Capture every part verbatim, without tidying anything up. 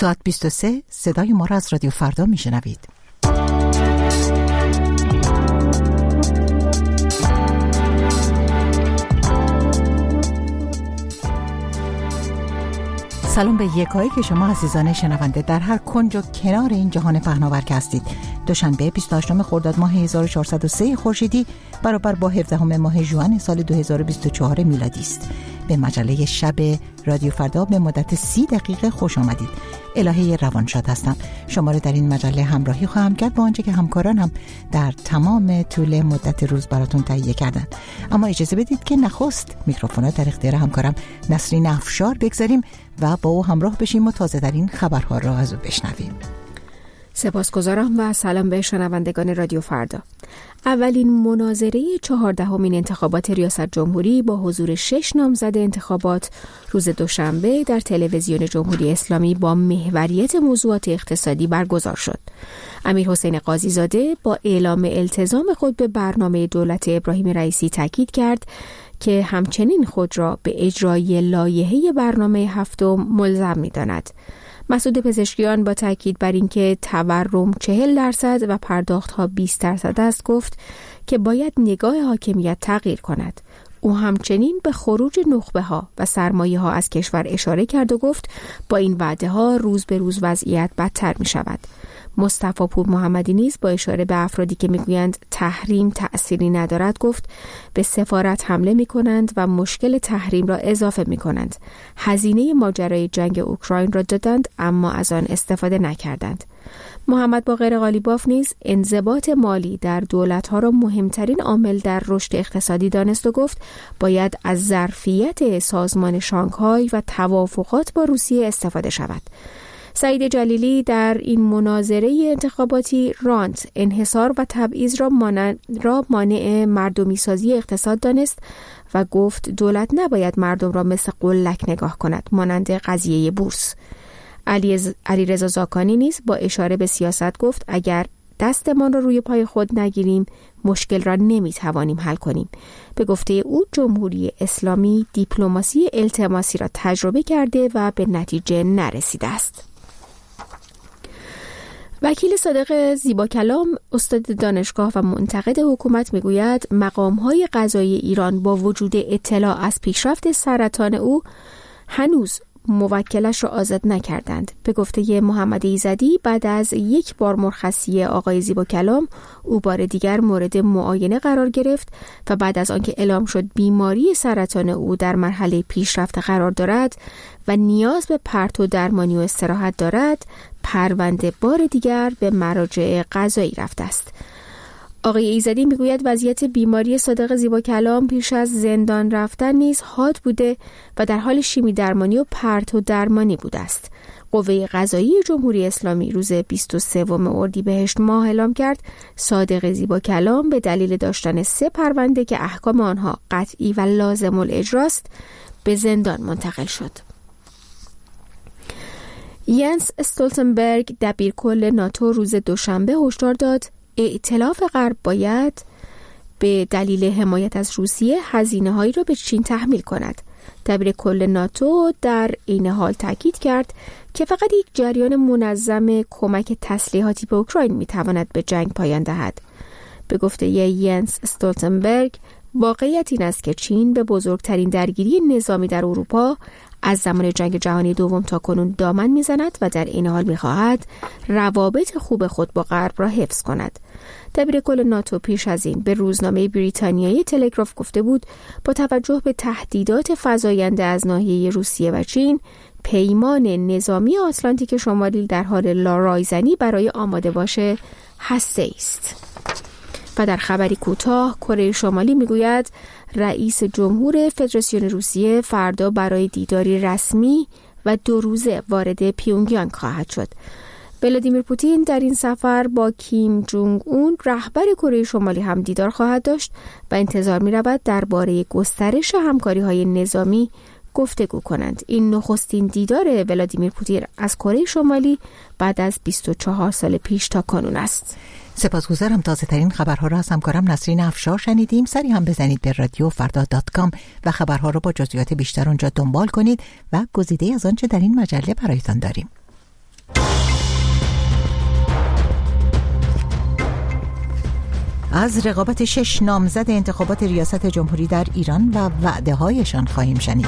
ساعت بیست و سه صدای ما را از رادیو فردا میشنوید. سلام به یکایی که شما عزیزان شنونده در هر کنج و کنار این جهان پهناور که هستید. دوشنبه بیست و هشتم خرداد ماه هزار و چهارصد و سه خورشیدی برابر با هفدهم ماه ژوئن سال دو هزار و بیست و چهار میلادی است. به مجله شب رادیو فردا به مدت سی دقیقه خوش آمدید. الهه روانشاد هستم. شما را در این مجله همراهی خواهم کرد با آنچه که همکارانم در تمام طول مدت روز براتون تهیه کردن. اما اجازه بدید که نخست میکروفونات در اختیار همکارم نسرین افشار بگذاریم و با او همراه بشیم و تازه ترین خبرها را از او بشنویم. سپاسگزارم و سلام به شنوندگان رادیو فردا. اولین مناظره چهاردهمین انتخابات ریاست جمهوری با حضور شش نامزد انتخابات روز دوشنبه در تلویزیون جمهوری اسلامی با محوریت موضوعات اقتصادی برگزار شد. امیرحسین قاضیزاده با اعلام التزام خود به برنامه دولت ابراهیم رئیسی تاکید کرد که همچنین خود را به اجرای لایحه برنامه هفتم ملزم می‌داند. مسعود پزشکیان با تاکید بر اینکه تورم چهل درصد و پرداخت‌ها بیست درصد است گفت که باید نگاه حاکمیت تغییر کند. او همچنین به خروج نخبه‌ها و سرمایه‌ها از کشور اشاره کرد و گفت با این وعده‌ها روز به روز وضعیت بدتر می‌شود. مصطفی پور محمدی نیز با اشاره به افرادی که میگویند تحریم تأثیری ندارد گفت به سفارت حمله میکنند و مشکل تحریم را اضافه میکنند. هزینه ماجرای جنگ اوکراین را دادند اما از آن استفاده نکردند. محمد باقر قالیباف نیز انضباط مالی در دولت‌ها را مهمترین عامل در رشد اقتصادی دانست و گفت باید از ظرفیت سازمان شانگهای و توافقات با روسیه استفاده شود. سعید جلیلی در این مناظره انتخاباتی رانت، انحصار و تبعیض را مانع, را مانع مردمی سازی اقتصاد دانست و گفت دولت نباید مردم را مثل قلک نگاه کند مانند قضیه بورس. علی علیرضا زاکانی نیز با اشاره به سیاست گفت اگر دستمان را روی پای خود نگیریم مشکل را نمیتوانیم حل کنیم. به گفته او جمهوری اسلامی دیپلماسی التماسی را تجربه کرده و به نتیجه نرسیده است. وکیل صادق زیباکلام استاد دانشگاه و منتقد حکومت میگوید مقام‌های قضایی ایران با وجود اطلاع از پیشرفت سرطان او هنوز موکلش را آزاد نکردند. به گفته محمد ایزدی بعد از یک بار مرخصی آقای زیباکلام او بار دیگر مورد معاینه قرار گرفت و بعد از آنکه اعلام شد بیماری سرطان او در مرحله پیشرفته قرار دارد و نیاز به پرتو درمانی و استراحت دارد پرونده بار دیگر به مراجع قضایی رفته است. آقای ایزدی میگوید وضعیت بیماری صادق زیباکلام پیش از زندان رفتن نیز حاد بوده و در حال شیمی درمانی و پرتو درمانی بوده است. قوه قضایی جمهوری اسلامی روز بیست و سوم اردیبهشت ماه اعلام کرد صادق زیباکلام به دلیل داشتن سه پرونده که احکام آنها قطعی و لازم الاجراست به زندان منتقل شد. ینس استولتنبرگ دبیرکل ناتو روز دوشنبه هشدار داد ائتلاف غرب باید به دلیل حمایت از روسیه هزینه‌هایی را به چین تحمیل کند. دبیرکل ناتو در این حال تاکید کرد که فقط یک جریان منظم کمک تسلیحاتی به اوکراین می‌تواند به جنگ پایان دهد. به گفته ینس استولتنبرگ واقعیت این است که چین به بزرگترین درگیری نظامی در اروپا از زمان جنگ جهانی دوم تا کنون دامن میزند و در این حال میخواهد روابط خوب خود با غرب را حفظ کند. دبیرکل ناتو پیش از این به روزنامه بریتانیایی تلگراف گفته بود با توجه به تهدیدات فزاینده از ناحیه روسیه و چین پیمان نظامی آتلانتیک شمالی در حال رایزنی برای آماده باشه هسته است. و در خبری کوتاه کره شمالی میگوید رئیس جمهور فدراسیون روسیه فردا برای دیداری رسمی و دو روزه وارد پیونگیانگ خواهد شد. ولادیمیر پوتین در این سفر با کیم جونگ اون رهبر کره شمالی هم دیدار خواهد داشت و انتظار می رود درباره گسترش همکاری‌های نظامی گفتگو کنند. این نخستین دیدار ولادیمیر پوتین از کره شمالی بعد از بیست و چهار سال پیش تا کنون است. سپاسگزارم. تازه ترین خبرها را از همکارم نسرین افشار شنیدیم. سری هم بزنید به رادیو فردا دات کام و خبرها را با جزئیات بیشتر اونجا دنبال کنید و گزیده از آنچه در این مجله برایتان داریم. از رقابت شش نامزد انتخابات ریاست جمهوری در ایران و وعده هایشان خواهیم شنید.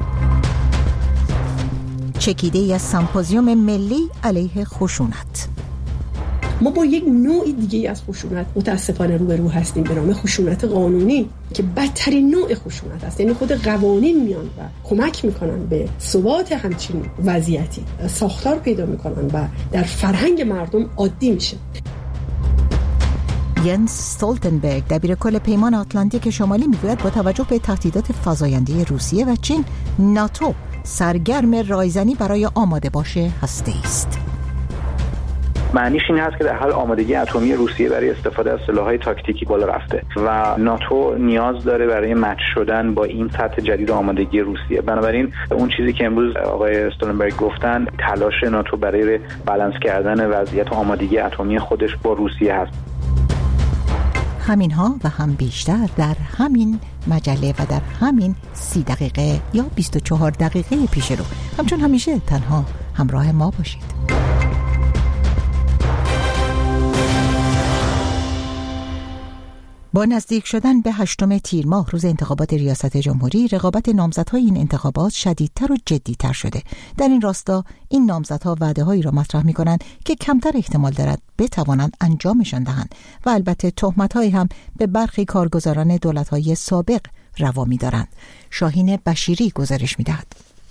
چکیده ای از سمپوزیوم ملی علیه خشونت. ما با یک نوع دیگه از خشونت متاسفانه روبرو هستیم به نام خشونت قانونی که بدترین نوع خشونت است. یعنی خود قوانین میان و کمک میکنن به ثبات همچین وضعیتی، ساختار پیدا میکنن و در فرهنگ مردم عادی میشه. ینس استولتنبرگ دبیرکل پیمان آتلانتیک شمالی میگوید با توجه به تهدیدات فزاینده روسیه و چین، ناتو سرگرم رایزنی برای آماده باشه هسته‌ای است. معنیش این هست که در حال آمادگی اتمی روسیه برای استفاده از سلاح‌های تاکتیکی بالا رفته و ناتو نیاز داره برای مچ شدن با این سطح جدید آمادگی روسیه. بنابراین اون چیزی که امروز آقای استولتنبرگ گفتن، تلاش ناتو برای بالانس کردن وضعیت آمادگی اتمی خودش با روسیه هست. همین ها و هم بیشتر در همین مجله و در همین سی دقیقه یا بیست و چهار دقیقه پیش رو. همچون همیشه تنها همراه ما باشید. با نزدیک شدن به هشتم تیر ماه روز انتخابات ریاست جمهوری، رقابت نامزدهای این انتخابات شدیدتر و جدی‌تر شده. در این راستا این نامزدها وعده‌هایی را مطرح می‌کنند که کمتر احتمال دارد بتوانند انجامشان دهند و البته تهمت‌هایی هم به برخی کارگزاران دولت‌های سابق روا می‌دارند. شاهین بشیری گزارش می‌دهد.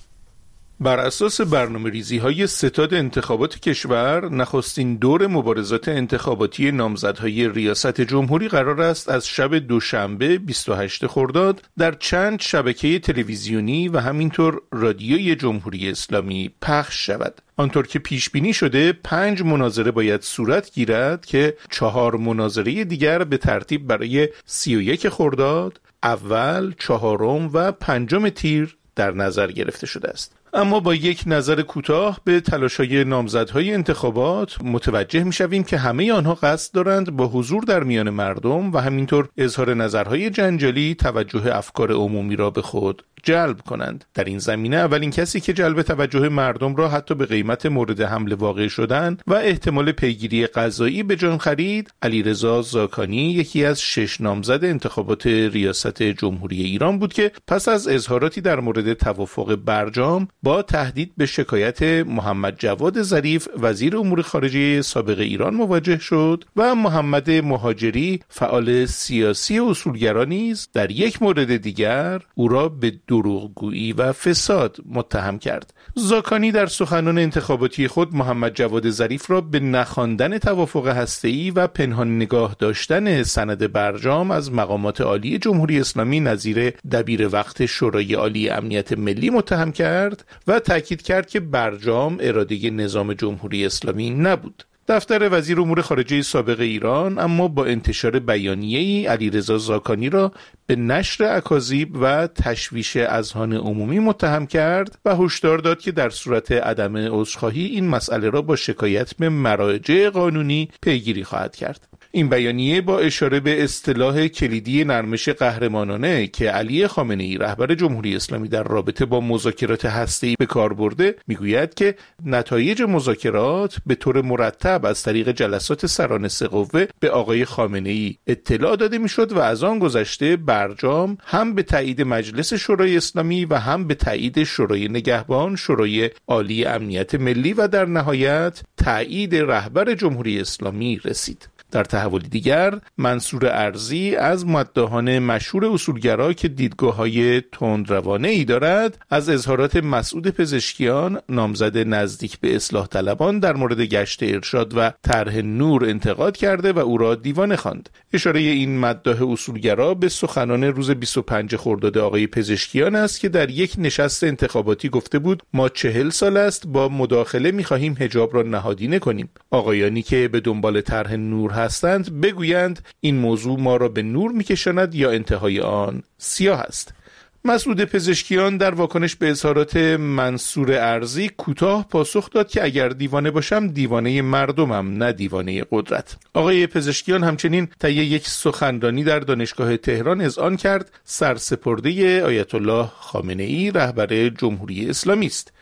بر اساس برنامه‌ریزی‌های ستاد انتخابات کشور، نخستین دور مبارزات انتخاباتی نامزدهای ریاست جمهوری قرار است از شب دوشنبه بیست و هشتم خرداد در چند شبکه تلویزیونی و همینطور رادیوی جمهوری اسلامی پخش شود. آنطور که پیش بینی شده، پنج مناظره باید صورت گیرد که چهار مناظره دیگر به ترتیب برای سی و یک خرداد، اول، چهارم و پنجم تیر در نظر گرفته شده است. اما با یک نظر کوتاه به تلاش‌های نامزدهای انتخابات متوجه می‌شویم که همه آنها قصد دارند با حضور در میان مردم و همینطور اظهار نظرهای جنجالی توجه افکار عمومی را به خود جلب کنند. در این زمینه اولین کسی که جلب توجه مردم را حتی به قیمت مورد حمله واقع شدن و احتمال پیگیری قضایی به جان خرید، علیرضا زاکانی، یکی از شش نامزد انتخابات ریاست جمهوری ایران بود که پس از اظهاراتی در مورد توافق برجام با تهدید به شکایت محمد جواد ظریف وزیر امور خارجه سابق ایران مواجه شد و محمد مهاجری فعال سیاسی و اصولگرا نیز در یک مورد دیگر او را به دروغگویی و فساد متهم کرد. زاکانی در سخنان انتخاباتی خود محمد جواد ظریف را به نخواندن توافق هسته‌ای و پنهان نگاه داشتن سند برجام از مقامات عالی جمهوری اسلامی نظیر دبیر وقت شورای عالی امنیت ملی متهم کرد و تاکید کرد که برجام اراده نظام جمهوری اسلامی نبود. دفتر وزیر امور خارجه سابق ایران اما با انتشار بیانیه‌ای علیرضا زاکانی را به نشر اکاذیب و تشویش اذهان عمومی متهم کرد و هشدار داد که در صورت عدم عذرخواهی این مسئله را با شکایت به مراجع قانونی پیگیری خواهد کرد. این بیانیه با اشاره به اصطلاح کلیدی نرمش قهرمانانه که علی خامنه‌ای رهبر جمهوری اسلامی در رابطه با مذاکرات هسته‌ای به کار برده، میگوید که نتایج مذاکرات به طور مرتب از طریق جلسات سران سه قوه به آقای خامنه‌ای اطلاع داده میشد و از آن گذشته برجام هم به تایید مجلس شورای اسلامی و هم به تایید شورای نگهبان، شورای عالی امنیت ملی و در نهایت تایید رهبر جمهوری اسلامی رسید. در تحولی دیگر، منصور ارزی از مداحان مشهور اصولگرا که دیدگاه‌های تندروانه‌ای دارد، از اظهارات مسعود پزشکیان نامزد نزدیک به اصلاح طلبان در مورد گشت ارشاد و طرح نور انتقاد کرده و او را دیوانه خواند. اشاره این مداح اصولگرا به سخنان روز بیست و پنجم خرداد آقای پزشکیان است که در یک نشست انتخاباتی گفته بود ما چهل سال است با مداخله می‌خواهیم حجاب را نهادینه کنیم. آقایانی که به دنبال طرح نور هستند بگویند این موضوع ما را به نور می‌کشاند یا انتهای آن سیاه است. مسعود پزشکیان در واکنش به اظهارات منصور ارزی کوتاه پاسخ داد که اگر دیوانه باشم دیوانه مردمم، نه دیوانه قدرت. آقای پزشکیان همچنین طی یک سخنرانی در دانشگاه تهران اذعان کرد سرسپرده آیت الله خامنه‌ای رهبر جمهوری اسلامی است.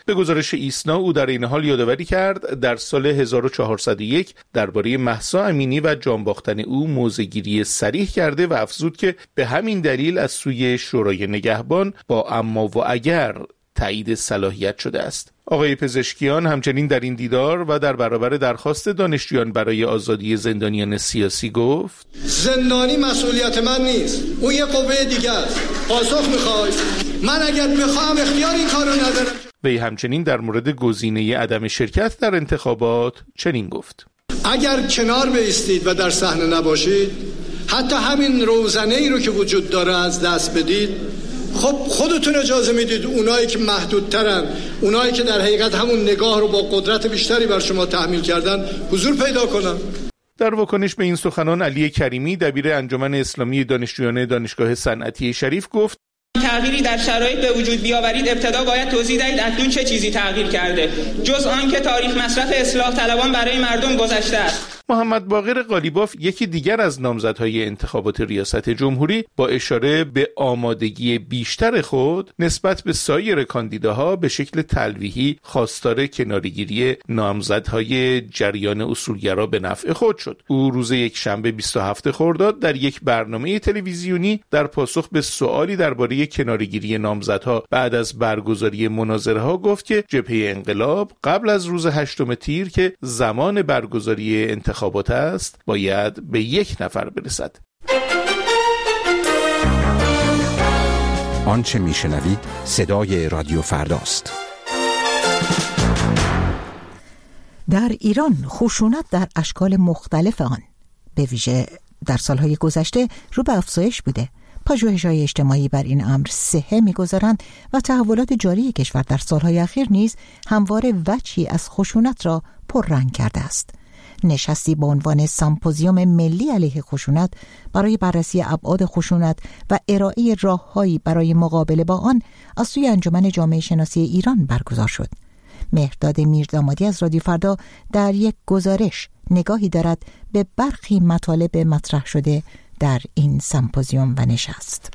به گزارش ایسنا او در این حال یادآوری کرد در سال هزار و چهارصد و یک درباره مهسا امینی و جان باختن او موضع‌گیری صریح کرده و افزود که به همین دلیل از سوی شورای نگهبان با اما و اگر تایید صلاحیت شده است. آقای پزشکیان همچنین در این دیدار و در برابر درخواست دانشجویان برای آزادی زندانیان سیاسی گفت: زندانی مسئولیت من نیست، اون یه قوه دیگه است. پاسخ میخوای؟ من اگر بخوام اختیار این کارو ندارم. وی همچنین در مورد گزینه عدم شرکت در انتخابات چنین گفت: اگر کنار بایستید و در صحنه نباشید، حتی همین روزنه ای رو که وجود داره از دست بدید، خب خودتون اجازه میدید اونایی که محدودترن، اونایی که در حقیقت همون نگاه رو با قدرت بیشتری بر شما تحمیل کردن، حضور پیدا کنن. در واکنش به این سخنان علی کریمی دبیر انجمن اسلامی دانشجویان دانشگاه صنعتی شریف گفت: تغییری در شرایط به وجود بیاورید ابتدا باید توضیح دهید اکنون چه چیزی تغییر کرده جز آن که تاریخ مصرف اصلاح طلبان برای مردم گذشته است. محمد باقر قالیباف یکی دیگر از نامزدهای انتخابات ریاست جمهوری با اشاره به آمادگی بیشتر خود نسبت به سایر کاندیداها به شکل تلویحی خواستار کناره‌گیری نامزدهای جریان اصولگرا به نفع خود شد. او روز یکشنبه بیست و هفتم خرداد در یک برنامه تلویزیونی در پاسخ به سوالی درباره کناره‌گیری نامزدها بعد از برگزاری مناظره‌ها گفت که جبهه انقلاب قبل از روز هشتم تیر که زمان برگزاری انتخابات است باید به یک نفر برسد. آنچه میشنوید صدای رادیو فرداست. در ایران خشونت در اشکال مختلف آن به ویژه در سالهای گذشته رو به افزایش بوده. پژوهش‌های اجتماعی بر این امر صحه می‌گذارند و تحولات جاری کشور در سالهای اخیر نیز همواره وجهی از خشونت را پررنگ کرده است. نشستی با عنوان سمپوزیوم ملی علیه خشونت برای بررسی ابعاد خشونت و ارائه راههایی برای مقابله با آن از سوی انجمن جامعه شناسی ایران برگزار شد. مهرداد میردامادی از رادیو فردا در یک گزارش نگاهی دارد به برخی مطالب مطرح شده در این سمپوزیوم و نشست.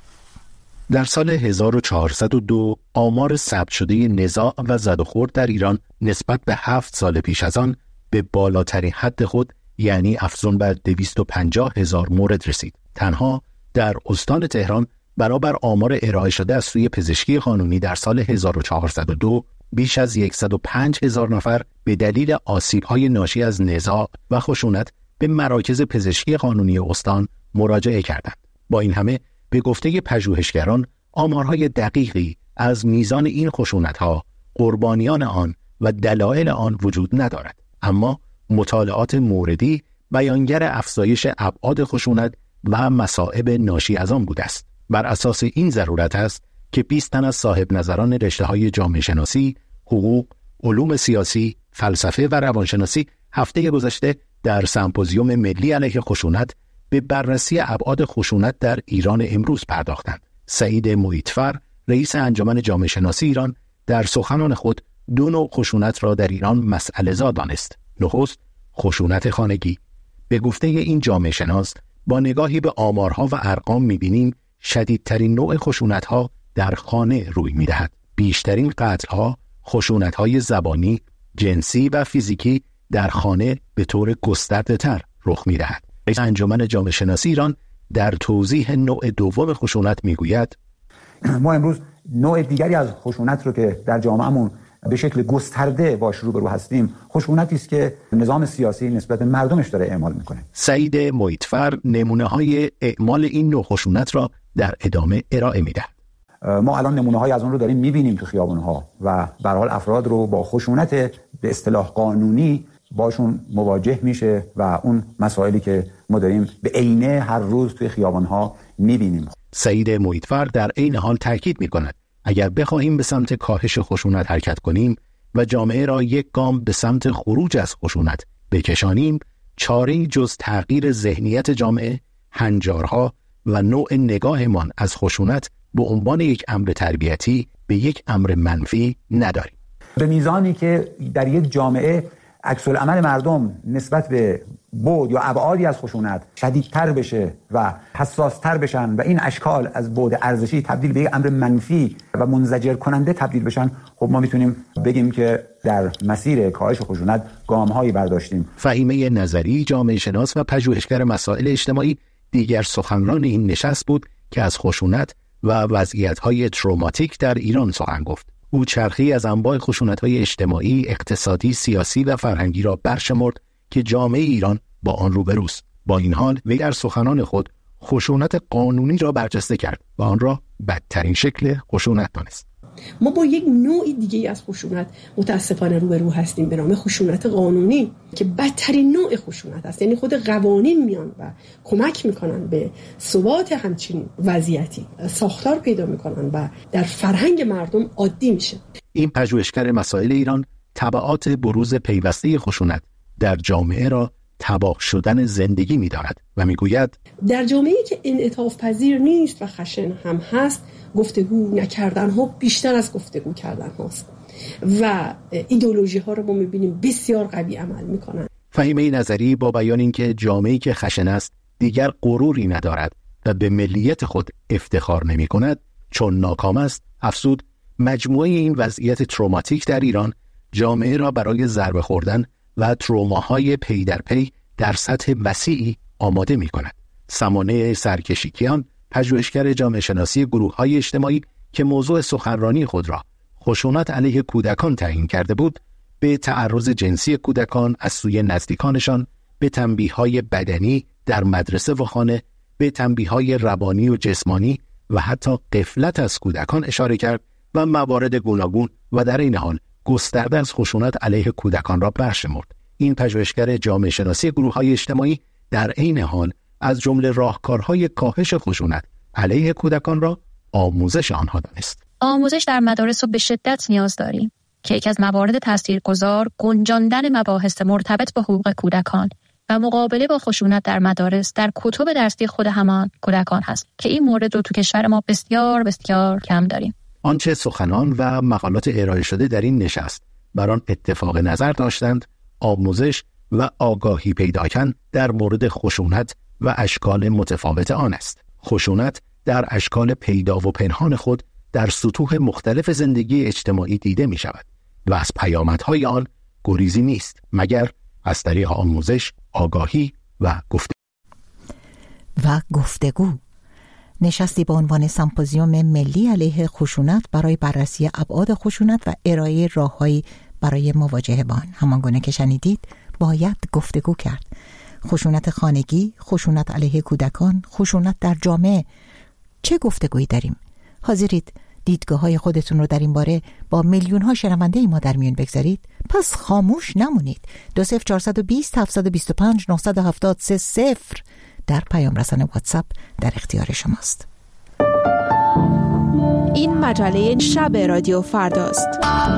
در سال هزار و چهارصد و دو آمار ثبت شده نزاع و زد و خورد در ایران نسبت به هفت سال پیش از آن به بالاترین حد خود یعنی افزون بر دویست و پنجاه هزار مورد رسید. تنها در استان تهران برابر آمار ارائه شده از سوی پزشکی قانونی در سال هزار و چهارصد و دو بیش از صد و پنج هزار نفر به دلیل آسیب‌های ناشی از نزاع و خشونت به مراکز پزشکی قانونی استان مراجعه کردند. با این همه به گفته پژوهشگران آمارهای دقیقی از میزان این خشونت‌ها، قربانیان آن و دلایل آن وجود ندارد. اما مطالعات موردی بیانگر افزایش ابعاد خشونت و مصائب ناشی از آن بوده است. بر اساس این ضرورت است که بیست تن از صاحب نظران رشته‌های جامعه شناسی، حقوق، علوم سیاسی، فلسفه و روانشناسی هفته گذشته در سمپوزیوم ملی علیه خشونت به بررسی ابعاد خشونت در ایران امروز پرداختند. سعید محیطفر، رئیس انجمن جامعه شناسی ایران، در سخنان خود دو نوع خشونت را در ایران مسئله زا دانست. نخست خشونت خانگی. به گفته این جامعه شناس با نگاهی به آمارها و ارقام می‌بینیم شدیدترین نوع خشونت‌ها در خانه روی می‌دهد. بیشترین قتل‌ها، خشونت‌های زبانی، جنسی و فیزیکی در خانه به طور گسترده‌تر رخ می‌دهد. رئیس انجمن جامعه شناسی ایران در توضیح نوع دوم خشونت می‌گوید: ما امروز نوع دیگری از خشونت رو که در جامعهمون به شکل گسترده باش روبرو هستیم، خشونتی است که نظام سیاسی نسبت به مردمش داره اعمال میکنه. سعید محیطفر نمونه‌های اعمال این نوع خشونت را در ادامه ارائه میده. ما الان نمونه‌های از اون رو داریم میبینیم تو خیابون‌ها و به هر حال افراد رو با خشونت به اصطلاح قانونی باشون مواجه میشه و اون مسائلی که ما داریم به عینه هر روز توی خیابان‌ها میبینیم. سعید محیطفر در عین حال تاکید میکند اگر بخواهیم به سمت کاهش خشونت حرکت کنیم و جامعه را یک گام به سمت خروج از خشونت بکشانیم، چاره‌ای جز تغییر ذهنیت جامعه، هنجارها و نوع نگاهمان از خشونت به عنوان یک امر تربیتی به یک امر منفی نداریم. به میزانی که در یک جامعه عکس العمل مردم نسبت به بعد یا ابعادی از خشونت شدیدتر بشه و حساستر بشن و این اشکال از بعد ارزشی تبدیل به یک امر منفی و منزجر کننده تبدیل بشن، خب ما میتونیم بگیم که در مسیر کاهش خشونت گام‌هایی برداشتیم. فهیمه نظری، جامعه شناس و پژوهشگر مسائل اجتماعی، دیگر سخنران این نشست بود که از خشونت و وضعیت‌های تروماتیک در ایران سخن گفت. او چرخی از انواع خشونت‌های اجتماعی، اقتصادی، سیاسی و فرهنگی را برشمرد که جامعه ایران با آن روبروست. با این حال وی در سخنان خود خشونت قانونی را برجسته کرد و آن را بدترین شکل خشونت دانست. ما با یک نوع دیگه از خشونت متاسفانه روبرو هستیم به نام خشونت قانونی که بدترین نوع خشونت است. یعنی خود قوانین میان و کمک میکنن به ثبات همچین وضعیتی، ساختار پیدا میکنن و در فرهنگ مردم عادی میشه. این پژوهشگر مسائل ایران تبعات بروز پیوسته خشونت در جامعه را تباه شدن زندگی می‌داند و میگوید در جامعه‌ای که انعطاف پذیر نیست و خشن هم هست، گفتگو نکردن ها بیشتر از گفتگو کردن هاست و ایدئولوژی ها رو ما می‌بینیم بسیار قوی عمل می‌کنن. فهیمه نظری با بیان اینکه جامعه‌ای که خشن است دیگر غروری ندارد و به ملیت خود افتخار نمی‌کند چون ناکام است، افزود مجموعه این وضعیت تروماتیک در ایران جامعه را برای ضربه خوردن و تروماهای پی در پی در سطح وسیعی آماده می کند. سمانه سرکشیکیان، پژوهشگر جامعه شناسی گروه‌های اجتماعی که موضوع سخنرانی خود را خشونت علیه کودکان تعیین کرده بود، به تعرض جنسی کودکان از سوی نزدیکانشان، به تنبیه‌های بدنی در مدرسه و خانه، به تنبیه‌های روانی و جسمانی و حتی غفلت از کودکان اشاره کرد و موارد گوناگون و در این حال گسترده از خشونت علیه کودکان را برشمرد. این پژوهشگر جامعه شناسی گروه‌های اجتماعی در عین حال از جمله راهکارهای کاهش خشونت علیه کودکان را آموزش آنها دانست. آموزش در مدارس رو به شدت نیاز داریم که یکی از موارد تاثیرگذار گنجاندن مباحث مرتبط با حقوق کودکان و مقابله با خشونت در مدارس در کتب درسی خود همان کودکان هست که این مورد رو تو کشور ما بسیار بسیار کم داریم. آنچه سخنان و مقالات ارائه شده در این نشست بر آن اتفاق نظر داشتند، آموزش و آگاهی پیداکن در مورد خشونت و اشکال متفاوت آن است. خشونت در اشکال پیدا و پنهان خود در سطوح مختلف زندگی اجتماعی دیده می شود و از پیامدهای آن گریزی نیست مگر از طریق آموزش، آگاهی و گفتگو. و گفتگو نشستی با عنوان سمپوزیوم ملی علیه خشونت برای بررسی ابعاد خشونت و ارائه راههایی برای مواجهه با آن. همانگونه که شنیدید باید گفتگو کرد. خشونت خانگی، خشونت علیه کودکان، خشونت در جامعه. چه گفتگویی داریم؟ حاضرید دیدگاه های خودتون رو در این باره با میلیون ها شنونده ما در میون بگذارید؟ پس خاموش نمونید. دو صفر چهارصد و بیست هفتصد و بیست و پنج نهصد و هفتاد سه صفر در پیام رسان واتساپ در اختیار شماست. این مجله شب رادیو فرداست.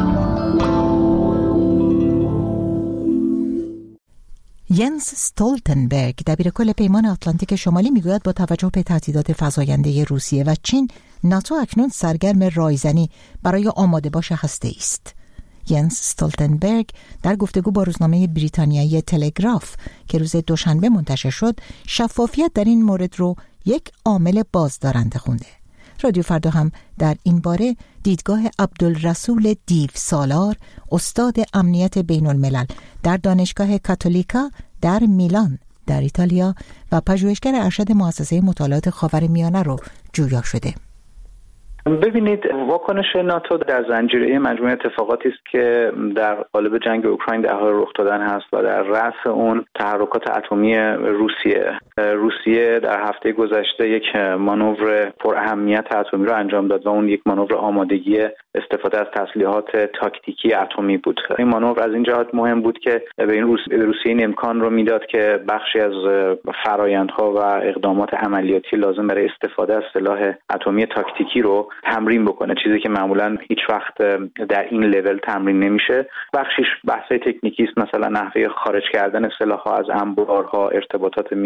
ینس استولتنبرگ دبیرکل پیمان آتلانتیک شمالی میگوید با توجه به تهدیدات فزاینده روسیه و چین، ناتو اکنون سرگرم رایزنی برای آماده باش هسته‌ای است. ینس استولتنبرگ در گفتگو با روزنامه بریتانیایی تلگراف که روز دوشنبه منتشر شد، شفافیت در این مورد رو یک عامل بازدارنده خونده. رادیو فردا هم در این باره دیدگاه عبدالرسول دیو سالار، استاد امنیت بین الملل در دانشگاه کاتولیکا در میلان در ایتالیا و پژوهشگر ارشد مؤسسه مطالعات خاورمیانه رو جویا شده. ببینید، واکنش ناتو در زنجیره مجموعه اتفاقاتی است که در قالب جنگ اوکراین در حال رخ دادن هست و در رأس اون تحرکات اتمی روسیه. روسیه در هفته گذشته یک مانور پر اهمیت اتمی رو انجام داد و اون یک مانور آمادگی استفاده از تسلیحات تاکتیکی اتمی بود. این مانور از این جهت مهم بود که به این روسیه, روسیه این امکان رو میداد که بخشی از فرآیندها و اقدامات عملیاتی لازم برای استفاده از سلاح اتمی تاکتیکی رو تمرین بکنه، چیزی که معمولا هیچ وقت در این لول تمرین نمیشه. بخشش بحث‌های تکنیکی است، مثلا نحوه خارج کردن سلاح‌ها از انبارها، ارتباطات میان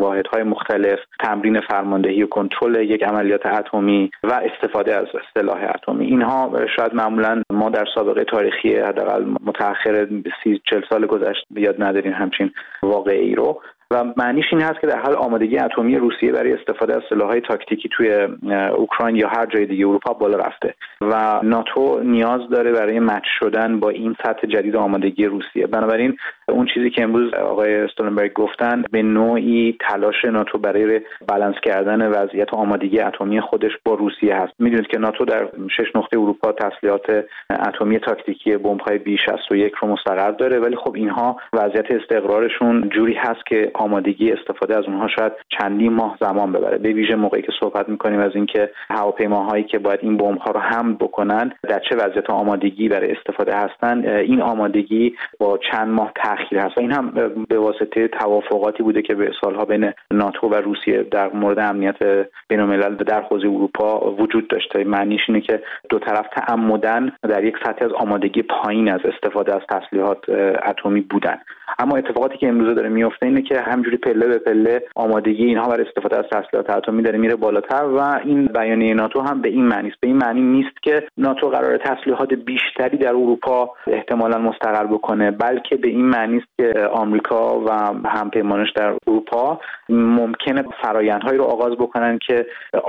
واحدهای مختلف، تمرین فرماندهی و کنترل یک عملیات اتمی و استفاده از سلاح اتمی. اینها شاید معمولا ما در سابقه تاریخی حداقل متأخر سی چهل سال گذشته یاد نداریم همچین واقعی رو، و معنیش این هست که در حال آمادگی اتمی روسیه برای استفاده از سلاح‌های تاکتیکی توی اوکراین یا هر جای دیگه اروپا بالا رفته و ناتو نیاز داره برای مچ شدن با این سطح جدید آمادگی روسیه. بنابراین اون چیزی که امروز آقای استولنبرگ گفتن به نوعی تلاش ناتو برای بالانس کردن وضعیت آمادگی اتمی خودش با روسیه هست. میدونید که ناتو در شش نقطه اروپا تسلیحات اتمی تاکتیکی بمب‌های بی شصت و یک رو مستقر داره، ولی خب اینها وضعیت استقرارشون جوری هست که آمادگی استفاده از اونها شاید چندین ماه زمان ببره، به ویژه موقعی که صحبت می‌کنیم از اینکه هواپیماهایی که باید این بمب‌ها رو حمل بکنن در چه وضعیت آمادگی برای استفاده هستن. این آمادگی با چند ماه تأخیر هست و این هم به واسطه توافقاتی بوده که به سالها بین ناتو و روسیه در مورد امنیت بین‌الملل در حوزه اروپا وجود داشته. معنیش اینه که دو طرف تعمدن در یک سطح از آمادگی پایین از استفاده از تسلیحات اتمی بودن. اما اتفاقاتی که امروز داره میفته اینه که همجوری پله به پله آمادگی اینها برای استفاده از تسلیحات اتمی داره میره بالاتر و این بیانیه ناتو هم به این معنی است. به این معنی نیست که ناتو قرار تسلیحات بیشتری در اروپا احتمالاً مستقر بکنه، بلکه به این معنی است که آمریکا و همپیمانش در اروپا ممکنه فرآیندهایی رو آغاز بکنن که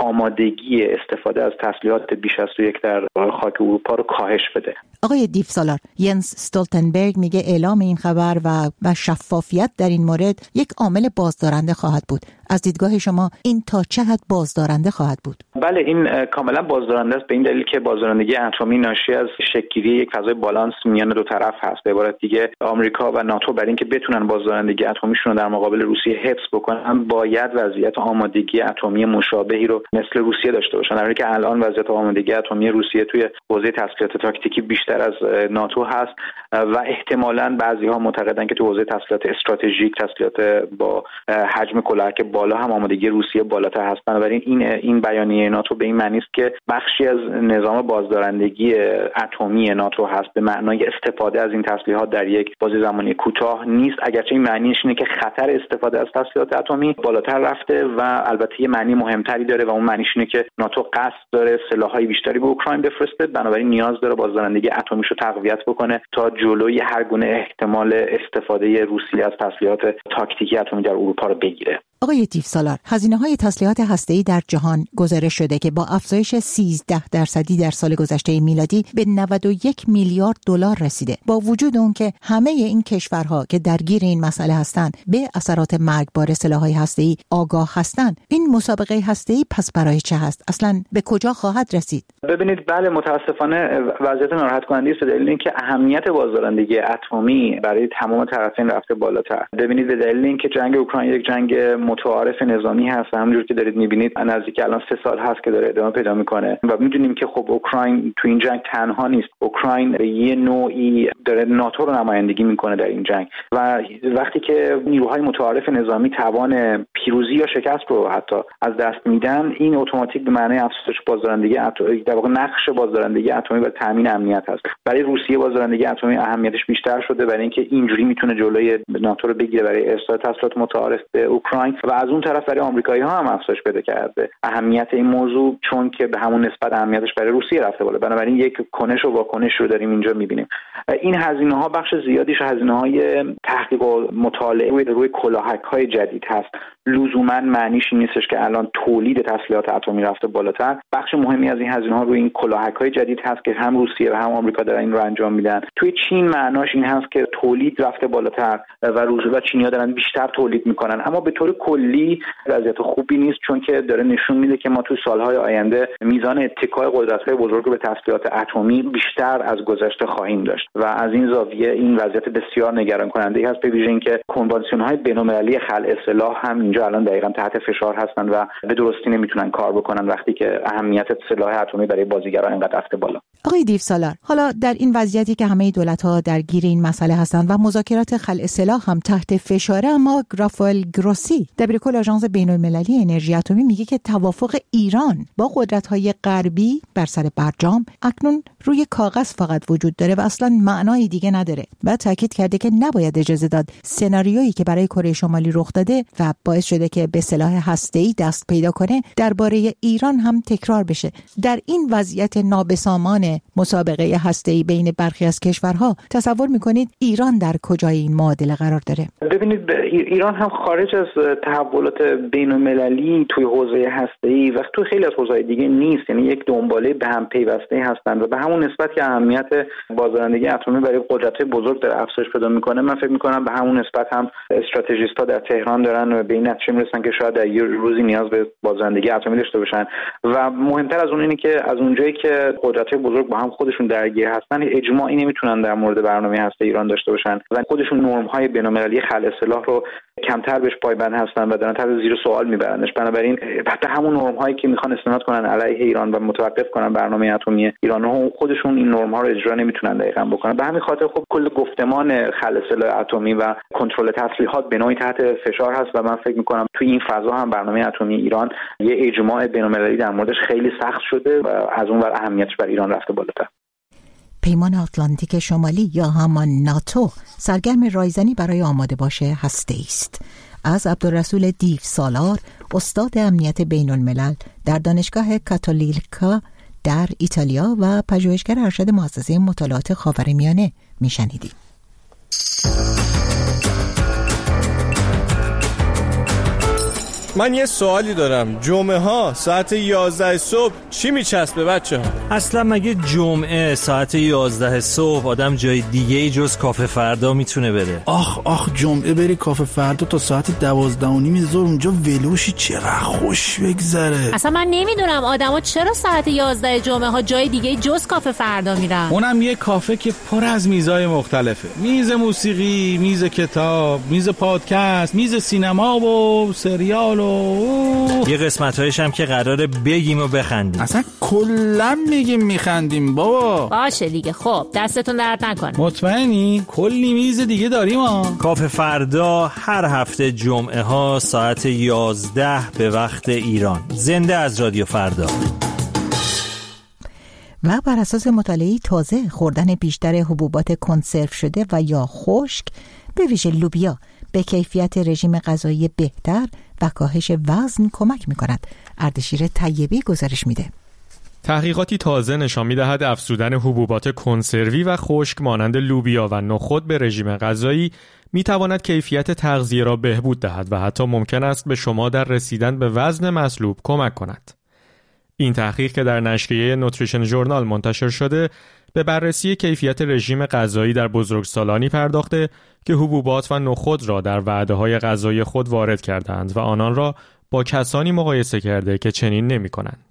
آمادگی استفاده از تسلیحات بی شصت و یک در خاک اروپا رو کاهش بده. آقای دیفسالار، ینس استولتنبرگ میگه اعلام این خبر و و شفافیت در این مورد یک عامل بازدارنده خواهد بود. از دیدگاه شما این تا چه حد بازدارنده خواهد بود؟ بله، این کاملا بازدارنده است، به این دلیل که بازدارندگی اتمی ناشی از شکل‌گیری یک فضای بالانس میان دو طرف هست. به عبارت دیگه آمریکا و ناتو برای اینکه بتونن بازدارندگی اتمیشون رو در مقابل روسیه حفظ بکنن باید وضعیت آمادگی اتمی مشابهی رو مثل روسیه داشته باشن. در حالی که الان وضعیت آمادگی اتمی روسیه توی حوزه تسلیحات تاکتیکی بیشتر از ناتو هست و احتمالاً بعضی‌ها معتقدن که تو حوزه تسلیحات استراتژیک، تسلیحات با حجم کلاهک بالا هم آمادگی روسیه بالاتر هست. بنابراین این این بیانیه ناتو به این معنی است که بخشی از نظام بازدارندگی اتمی ناتو هست به معنای استفاده از این تسلیحات در یک بازه زمانی کوتاه نیست، اگرچه این معنیش اینه که خطر استفاده از تسلیحات اتمی بالاتر رفته و البته یه معنی مهمتری داره و اون معنیش اینه که ناتو قصد داره سلاح‌های بیشتری به اوکراین بفرسته، بنابراین نیاز داره بازدارندگی اتمیش رو تقویت بکنه تا جلوی هر گونه احتمال استفاده روسیه از تسلیحات تاکتیکی اتمی در اروپا رو بگیره. آقای دیفسالار، هزینه‌های تسلیحات هسته‌ای در جهان گزارش شده که با افزایش سیزده درصدی در سال گذشته میلادی به نود و یک میلیارد دلار رسیده. با وجود اون که همه این کشورها که درگیر این مسئله هستند به اثرات مرگبار سلاح‌های هسته‌ای آگاه هستند، این مسابقه هسته‌ای پس برای چه هست؟ اصلاً به کجا خواهد رسید؟ ببینید، بله متاسفانه وضعیت ناراحت کننده است به دلیل اینکه اهمیت بازدارندگی اتمی برای تمام طرفین رفته بالاتر. ببینید به دلیل اینکه جنگ اوکراین یک جنگ متعارف نظامی هست، همونجوری که دارید می‌بینید نزدیک الان سه سال هست که داره ادامه پیدا می‌کنه و می‌دونیم که خب اوکراین تو این جنگ تنها نیست. اوکراین به یه نوعی داره ناتو رو نمایندگی می‌کنه در این جنگ و وقتی که نیروهای متعارف نظامی توان پیروزی یا شکست رو حتی از دست میدن، این اتوماتیک به معنی افزایش بازدارندگی اتمی، در واقع نقش بازدارندگی اتمی برای تامین امنیت هست. برای روسیه بازدارندگی اتمی اهمیتش بیشتر شده برای اینکه اینجوری میتونه جلوی ناتو رو بگیره برای ارسال تسلیحات متعارف به اوکراین و از اون طرف برای آمریکایی‌ها هم افزایش پیدا کرده اهمیت این موضوع، چون که به همون نسبت اهمیتش برای روسیه رفته بالا. بنابراین یک کنش و واکنش رو داریم اینجا می‌بینیم. این هزینه‌ها بخش زیادیش هزینه‌های تحقیق و مطالعه روی روی کلاهک‌های جدید هست. لزوما معنیش این نیستش که الان تولید تسلیحات اتمی رفته بالاتر. بخش مهمی از این هزینه‌ها روی این کلاهک‌های جدید هست که هم روسیه و هم آمریکا دارن این رو انجام میدن. توی چین معناش این هست که تولید رفته بالاتر و روسیه و چینی‌ها دارن بیشتر تولید میکنن، اما به طور کلی وضعیت خوبی نیست، چون که داره نشون میده که ما تو سالهای آینده میزان اتکای قدرت‌های بزرگ به تسلیحات اتمی بیشتر از گذشته خواهیم داشت و از این زاویه این وضعیت بسیار نگران کننده است، به ویژه اینکه کنوانسیون‌های بین‌المللی خلع سلاح هم اینجا الان دقیقاً تحت فشار هستن و به درستی نمیتونن کار بکنن وقتی که اهمیت سلاح اتمی برای بازیگران اینقدر رفته بالا. آقای دیفسالار، حالا در این وضعیتی که همه دولت‌ها درگیر این مسئله هستند و مذاکرات خلع سلاح هم تحت فشاره، اما رافائل گروسی دبیرکل آژانس بین‌المللی انرژی اتمی میگه که توافق ایران با قدرت‌های غربی بر سر برجام اکنون روی کاغذ فقط وجود داره و اصلا معنای دیگه نداره و تاکید کرده که نباید اجازه داد سناریویی که برای کره شمالی رخ داده و باعث شده که به سلاح هسته‌ای دست پیدا کنه درباره ایران هم تکرار بشه. در این وضعیت نابسامان مسابقه هسته‌ای بین برخی از کشورها تصور میکنید ایران در کجای این معادله قرار داره؟ ببینید ایران هم خارج از تحولات بین‌المللی توی حوزه هسته‌ای و توی خیلی از حوزه‌های دیگه نیست، یعنی یک دنباله به هم پیوسته هستند و به همون نسبت که اهمیت بازدارندگی اتمی برای قدرت‌های بزرگ در افزایش پیدا میکنه، من فکر میکنم به همون نسبت هم استراتژیست‌ها در تهران دارن و به این نتیجه میرسن که شاید در یه روزی نیاز به بازدارندگی اتمی داشته باشن و مهمتر از اون اینه که از اونجایی که قدرت‌های بزرگ با هم خودشون درگیر هستن، اجماعی نمیتونن در مورد برنامه هسته ایران داشته باشن و خودشون نرم‌های بین‌المللی خلع سلاح رو کمتر بهش پایبند هستن و دارن تحت زیر سوال میبرنش. بنابراین حتی همون نرم‌هایی که میخوان استناد کنن علیه ایران و متوقف کنن برنامه اتمی ایران ها، خودشون این نرم‌ها رو اجرا نمیتونن دقیقاً بکنن. به همین خاطر خب کل گفتمان خلع سلاح اتمی و کنترل تسلیحات به نوعی تحت فشار هست و من فکر میکنم توی این فضا هم برنامه اتمی ایران یه اجماع بین‌المللی در موردش خیلی سخت شده و از اون ور اهمیتش بر ایران رفته بالاتر. پیمان آتلانتیک شمالی یا همان ناتو سرگرم رایزنی برای آماده باشه هسته‌ای است. از عبدالرسول دیو سالار، استاد امنیت بین الملل در دانشگاه کاتولیکا در ایتالیا و پژوهشگر ارشد مؤسسه مطالعات خاورمیانه میشنیدیم. من یه سوالی دارم. جمعه ها ساعت یازده صبح چی میچسبه بچه ها؟ اصلا مگه جمعه ساعت یازده صبح آدم جای دیگه ای جز کافه فردا میتونه بره؟ آخ آخ جمعه بری کافه فردا تا ساعت دوازده و نیم ظهر اونجا ولوشی چقدر خوش بگذره. اصلا من نمیدونم آدما چرا ساعت یازده جمعه ها جای دیگه جز کافه فردا میرن. اونم یه کافه که پر از میزای مختلفه. میز موسیقی، میز کتاب، میز پادکست، میز سینما و سریال و یه قسمت‌هایش هم که قراره بگیم و بخندیم. اصلا کلا میگیم میخندیم بابا. باشه دیگه، خب دستتون درد نکنه. مطمئنی؟ کلی میز دیگه داریم ها. کافه فردا هر هفته جمعه ها ساعت یازده به وقت ایران. زنده از رادیو فردا. و بر اساس مطالعه تازه خوردن بیشتر حبوبات کنسرو شده و یا خشک به ویژه لوبیا به کیفیت رژیم غذایی بهتر و کاهش وزن کمک می‌کند. اردشیر طیبی گزارش میده. تحقیقاتی تازه نشان می‌دهد افزودن حبوبات کنسروی و خشک مانند لوبیا و نخود به رژیم غذایی می‌تواند کیفیت تغذیه را بهبود دهد و حتی ممکن است به شما در رسیدن به وزن مطلوب کمک کند. این تحقیق که در نشریه نوتریشن ژورنال منتشر شده به بررسی کیفیت رژیم غذایی در بزرگسالانی پرداخته که حبوبات و نخود را در وعده‌های غذایی خود وارد کردند و آنان را با کسانی مقایسه کرده که چنین نمی‌کنند.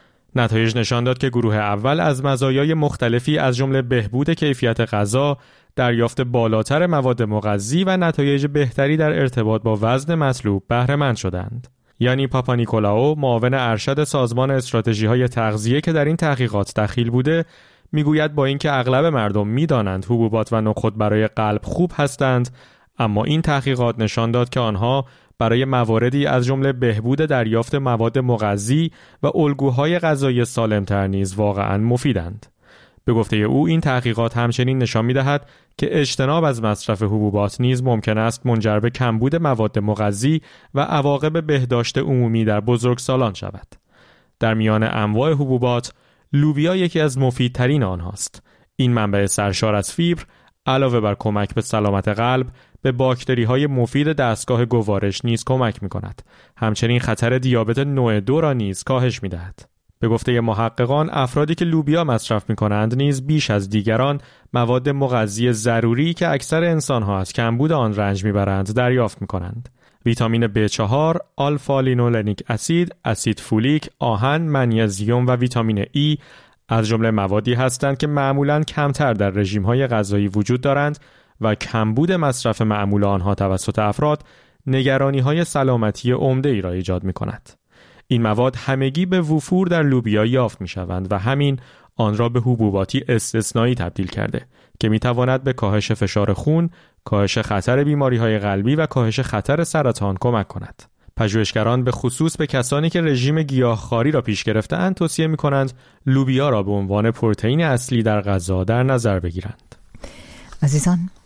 نتایج نشان داد که گروه اول از مزایای مختلفی از جمله بهبود کیفیت غذا، دریافت بالاتر مواد مغذی و نتایج بهتری در ارتباط با وزن مطلوب بهره مند شدند. یعنی پاپانیکولاو، معاون ارشد سازمان استراتژی‌های تغذیه که در این تحقیقات دخیل بوده، میگوید با اینکه اغلب مردم میدانند حبوبات و نخود برای قلب خوب هستند، اما این تحقیقات نشان داد که آنها برای مواردی از جمله بهبود دریافت مواد مغذی و الگوهای غذایی سالم‌تر نیز واقعاً مفیدند. به گفته او این تحقیقات همچنین نشان می‌دهد که اجتناب از مصرف حبوبات نیز ممکن است منجر به کمبود مواد مغذی و عواقب بهداشت عمومی در بزرگسالان شود. در میان انواع حبوبات، لوبیا یکی از مفیدترین آنهاست. این منبع سرشار از فیبر علاوه بر کمک به سلامت قلب، به باکتری‌های مفید دستگاه گوارش نیز کمک می‌کند. همچنین خطر دیابت نوع دو را نیز کاهش می‌دهد. به گفته محققان، افرادی که لوبیا مصرف می‌کنند نیز بیش از دیگران مواد مغذی ضروری که اکثر انسان‌ها از کمبود آن رنج می‌برند دریافت می‌کنند. ویتامین بی چهار، آلفا لینولنیک اسید، اسید فولیک، آهن، منیزیم و ویتامین ای از جمله موادی هستند که معمولاً کمتر در رژیم‌های غذایی وجود دارند و کمبود مصرف معمول آنها توسط افراد نگرانی‌های سلامتی عمده‌ای را ایجاد می‌کند. این مواد همگی به وفور در لوبیا یافت می‌شوند و همین آن را به حبوباتی استثنایی تبدیل کرده که می‌تواند به کاهش فشار خون، کاهش خطر بیماری‌های قلبی و کاهش خطر سرطان کمک کند. پژوهشگران به خصوص به کسانی که رژیم گیاهخواری را پیش گرفته‌اند توصیه می‌کنند لوبیا را به عنوان پروتئین اصلی در غذا در نظر بگیرند. عزیزان،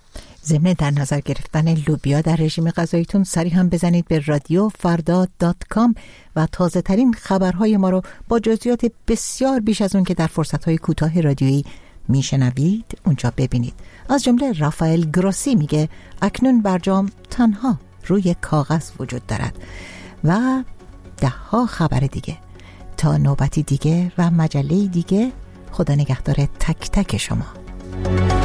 ضمن در نظر گرفتن لوبیا در رژیم غذاییتون سری هم بزنید به رادیو فردا دات کام و تازه ترین خبرهای ما رو با جزئیات بسیار بیش از اون که در فرصتهای کوتاه رادیویی میشنوید اونجا ببینید. از جمله رافائل گروسی میگه اکنون برجام تنها روی کاغذ وجود دارد و ده ها خبر دیگه. تا نوبتی دیگه و مجله دیگه، خدا نگهدار تک تک شما.